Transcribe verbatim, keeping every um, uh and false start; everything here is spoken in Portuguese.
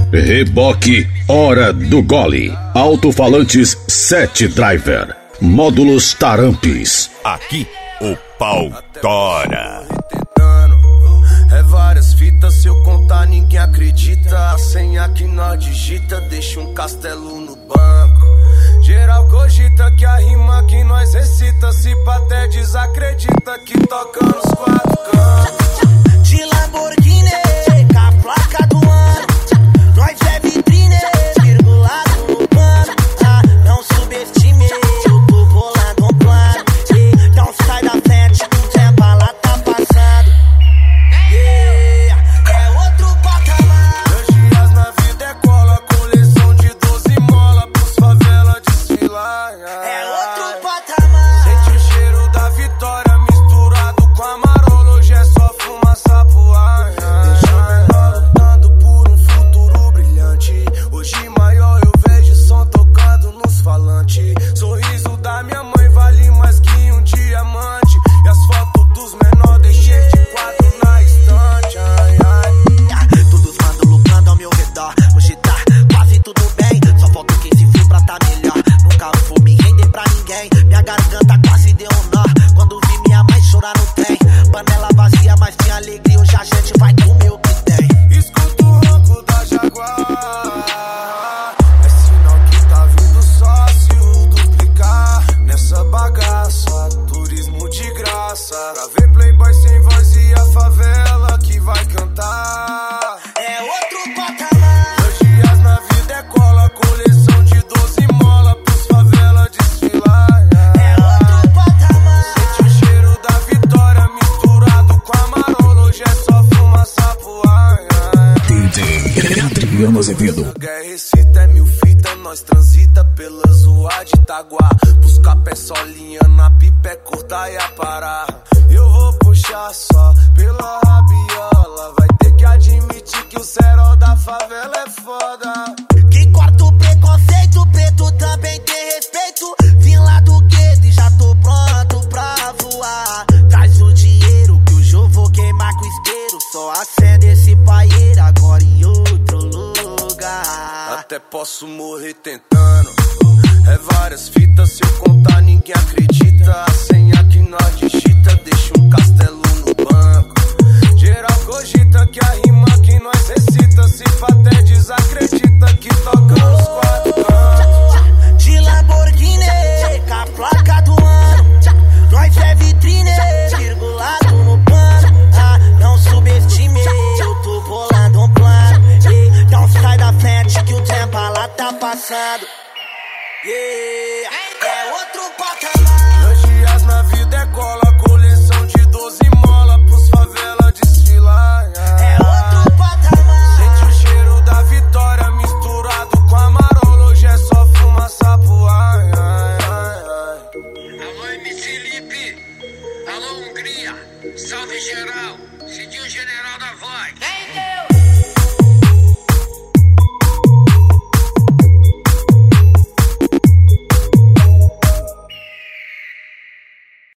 Reboque Hora do Gole. Alto-falantes sete Driver. Módulos Tarampes. Aqui o pau tora. É várias fitas, se eu contar ninguém acredita. A senha que nós digita deixa um castelo no banco. Geral cogita que a rima que nós recita, se pá até desacredita que toca nos quatro cantos. De Lamborghini, com a placa do ano, nós é vitrine, virgulado no plano. Ah, não subestime, eu tô bolando um plano. Então sai da frente, o tempo lá tá passando. Yeah, é outro patamar. Meus dias na vida é cola, coleção de doze mola pros favela desfilar. É outro patamar. Sente o cheiro da vitória misturado com amarolo, hoje é só fumaça pro ar. Deixa menor lutando por um futuro brilhante. Hoje maior eu vejo som tocando nos falantes. Sorriso da minha mãe vale mais que um diamante. E as fotos dos menores deixei de quadro na estante. Ai, ai. Todos mandam lucrando ao meu redor. Hoje tá quase tudo bem, só falta quem se for pra tá melhor. Nunca vou me render pra ninguém. Minha garganta quase deu um nó quando vi minha mãe chorar no trem. Panela vazia, mas tinha alegria. Hoje a gente vai comer o que tem. Escuta o ronco da Jaguar. É sinal que tá vindo sócio duplicar nessa bagaça. Turismo de graça. Pra ver playboy sem voz e a favela que vai cantar. É outro patamar. Meus dias na vida é cola, coleção de doze mola pros favela desfilar. É outro patamar. Sente o cheiro da vitória misturado com amarolo, hoje é só fumaça pro ar. D J Adriano Azevedo. Guerra recita é mil fita, nós transita pela zoa de Itaguá. Buscar pé solinha na pipa é curta e a parar. Eu vou puxar só pela rabiola. Vai ter que admitir que o cerol da favela é foda. Que corta o preconceito, preto também tem respeito. Vim lá do gueto e já tô pronto pra voar. Traz o dinheiro que hoje eu vou queimar com isqueiro. Só acende esse paieiro agora em outro lugar. Até posso morrer tentando. É várias fitas, se eu contar ninguém acredita. A senha que nós digita deixa um castelo no banco. Geral cogita que a rima que nós recita, se pá até desacredita que toca nos quatro cantos. De Lamborghini, com a placa do ano, nós é vitrine, virgulado no plano. Ah, não subestime, eu tô bolando um plano. Então sai da frente que o tempo lá tá passando. Yeah, é outro patamar. Meus dias na vida é cola, coleção de doze mola pros favela desfilar. É outro patamar. Sente o cheiro da vitória misturado com amarolo, hoje é só fumaça pro ar. Alô, M C Lipe. Alô, Hungria. Salve geral. Cidinho General da Voz.